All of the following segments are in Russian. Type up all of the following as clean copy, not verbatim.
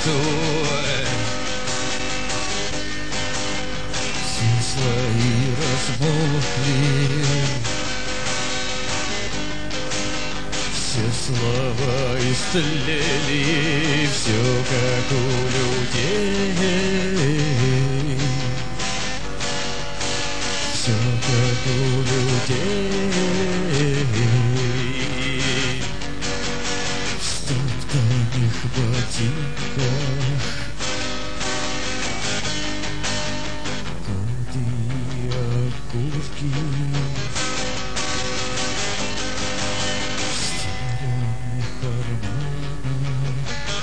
нету. Все слои разбухли, все слова истлели, все как у людей, все как у людей. В стоптанных ботинках коты и окурки, в стеклянных карманах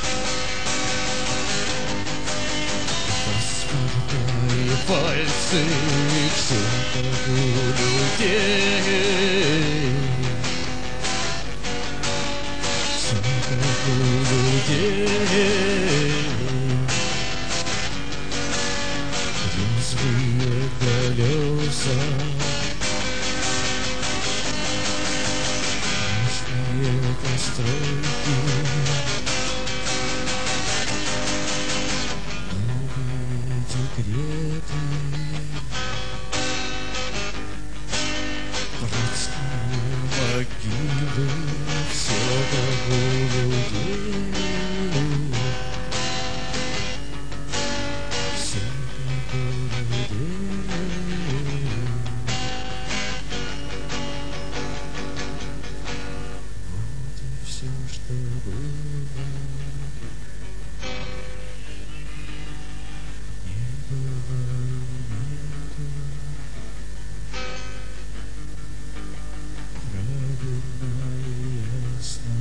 паспорта и пальцы, все как у людей, все как у людей. Резвые колеса, мощные постройки, новые декреты, братские могилы, все как у людей, все как у людей. Вот и все, что было, не было нету. Правильно и ясно.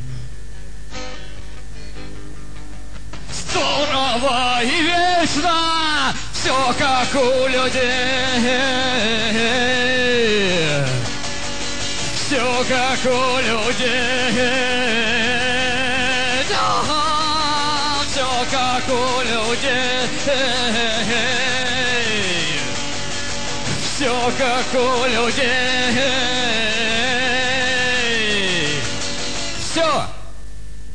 Здорово и вечно, все как у людей, все как у людей, все как у людей, все как у людей.